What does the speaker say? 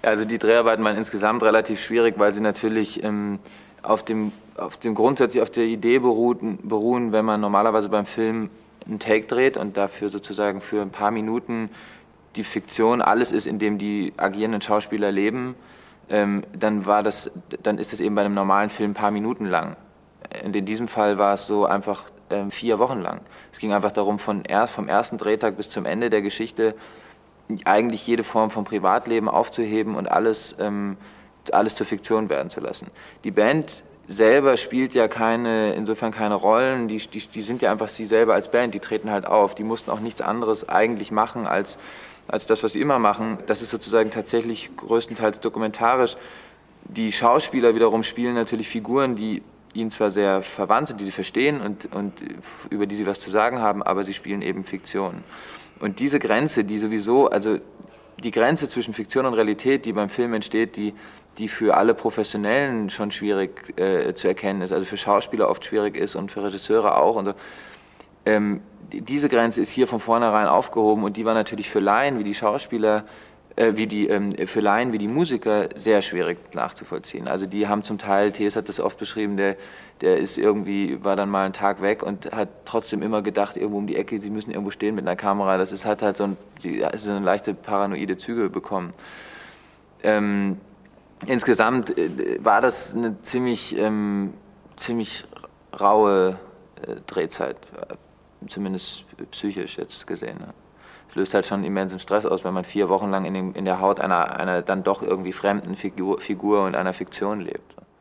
Also die Dreharbeiten waren insgesamt relativ schwierig, weil sie natürlich auf dem grundsätzlich auf der Idee beruhen, wenn man normalerweise beim Film einen Take dreht und dafür sozusagen für ein paar Minuten die Fiktion alles ist, in dem die agierenden Schauspieler leben, dann ist das eben bei einem normalen Film ein paar Minuten lang. Und in diesem Fall war es so einfach 4 Wochen lang. Es ging einfach darum, vom ersten Drehtag bis zum Ende der Geschichte eigentlich jede Form von Privatleben aufzuheben und alles zur Fiktion werden zu lassen. Die Band selber spielt ja insofern keine Rollen, die sind ja einfach sie selber als Band, die treten halt auf. Die mussten auch nichts anderes eigentlich machen als das, was sie immer machen. Das ist sozusagen tatsächlich größtenteils dokumentarisch. Die Schauspieler wiederum spielen natürlich Figuren, die ihnen zwar sehr verwandt sind, die sie verstehen und über die sie was zu sagen haben, aber sie spielen eben Fiktion. Und diese Grenze, also die Grenze zwischen Fiktion und Realität, die beim Film entsteht, die für alle Professionellen schon schwierig zu erkennen ist, also für Schauspieler oft schwierig ist und für Regisseure auch. Und so. Diese Grenze ist hier von vornherein aufgehoben und die war natürlich für Laien wie die Schauspieler, für Laien wie die Musiker sehr schwierig nachzuvollziehen. Also die haben zum Teil, Thees hat das oft beschrieben, der war dann mal einen Tag weg und hat trotzdem immer gedacht, irgendwo um die Ecke, sie müssen irgendwo stehen mit einer Kamera. Hat halt so eine leichte paranoide Züge bekommen. Insgesamt war das eine ziemlich raue Drehzeit, zumindest psychisch jetzt gesehen. Ne? Es löst halt schon immensen Stress aus, wenn man 4 Wochen lang in der Haut einer dann doch irgendwie fremden Figur und einer Fiktion lebt.